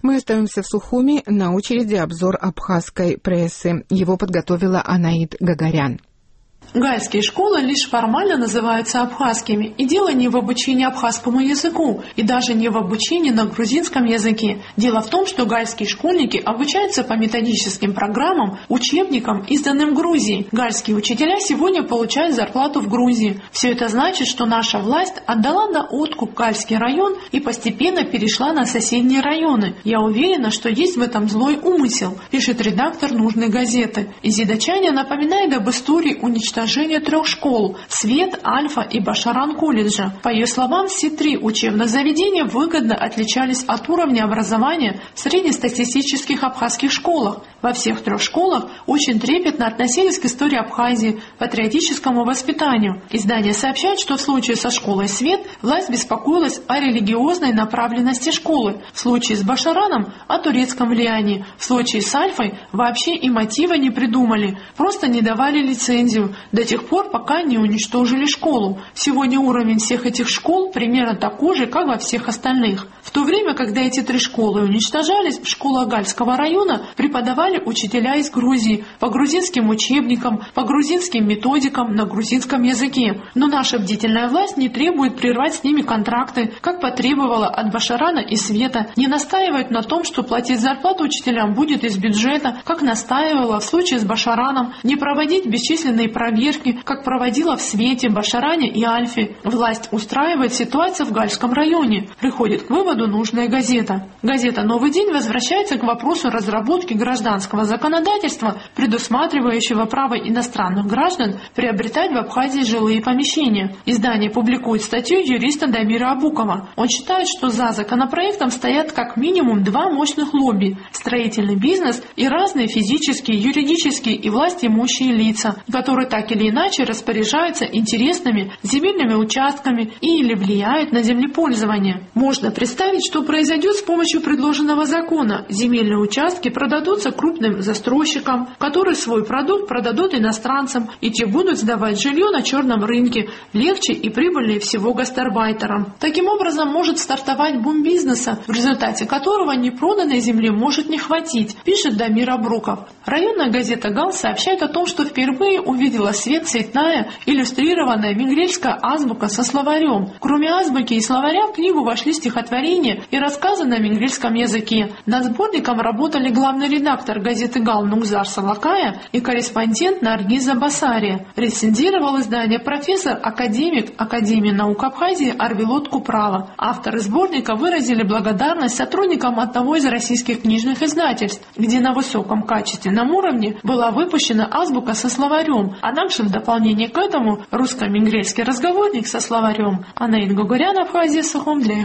Мы остаемся в Сухуми. На очереди обзор абхазской прессы. Его подготовила Анаит Гагарян. Гальские школы лишь формально называются абхазскими, и дело не в обучении абхазскому языку, и даже не в обучении на грузинском языке. Дело в том, что гальские школьники обучаются по методическим программам, учебникам, изданным в Грузии. Гальские учителя сегодня получают зарплату в Грузии. Все это значит, что наша власть отдала на откуп Гальский район и постепенно перешла на соседние районы. Я уверена, что есть в этом злой умысел, пишет редактор нужной газеты. Изидачаня напоминает об истории уничтожения 3 школ – Свет, Альфа и Башаран колледжа. По ее словам, все 3 учебных заведения выгодно отличались от уровня образования в среднестатистических абхазских школах. Во всех 3 школах очень трепетно относились к истории Абхазии, патриотическому воспитанию. Издание сообщает, что в случае со школой Свет власть беспокоилась о религиозной направленности школы, в случае с Башараном – о турецком влиянии, в случае с Альфой вообще и мотива не придумали, просто не давали лицензию до тех пор, пока не уничтожили школу. Сегодня уровень всех этих школ примерно такой же, как во всех остальных. В то время, когда эти 3 школы уничтожались, в школах Гальского района преподавали учителя из Грузии по грузинским учебникам, по грузинским методикам на грузинском языке. Но наша бдительная власть не требует прервать с ними контракты, как потребовала от Башарана и Света, не настаивает на том, что платить зарплату учителям будет из бюджета, как настаивала в случае с Башараном, не проводить бесчисленные проверки, как проводила в Свете, Башаране и Альфе. Власть устраивает ситуацию в Гальском районе. Приходит к выводу нужная газета. Газета «Новый день» возвращается к вопросу разработки гражданского законодательства, предусматривающего право иностранных граждан приобретать в Абхазии жилые помещения. Издание публикует статью юриста Дамира Абукова. Он считает, что за законопроектом стоят как минимум 2 мощных лобби – строительный бизнес и разные физические, юридические и властимущие лица, которые так или иначе распоряжаются интересными земельными участками или влияют на землепользование. Можно представить, что произойдет с помощью предложенного закона. Земельные участки продадутся крупным застройщикам, которые свой продукт продадут иностранцам, и те будут сдавать жилье на черном рынке, легче и прибыльнее всего гастарбайтерам. Таким образом может стартовать бум бизнеса, в результате которого непроданной земли может не хватить, пишет Дамир Абруков. Районная газета «Гал» сообщает о том, что впервые увидела свет цветная иллюстрированная мингрельская азбука со словарем. Кроме азбуки и словаря в книгу вошли стихотворения и рассказы на мингрельском языке. Над сборником работали главный редактор газеты «Гал» Нугзар Салакая и корреспондент Наргиза Басария. Рецензировал издание профессор-академик Академии наук Абхазии Арвилот Купрала. Авторы сборника выразили благодарность сотрудникам одного из российских книжных издательств, где на высоком качественном уровне была выпущена азбука со словарем, а также в дополнение к этому русско-мингрельский разговорник со словарем. Анаит Гагарян, Абхазия, Сухум для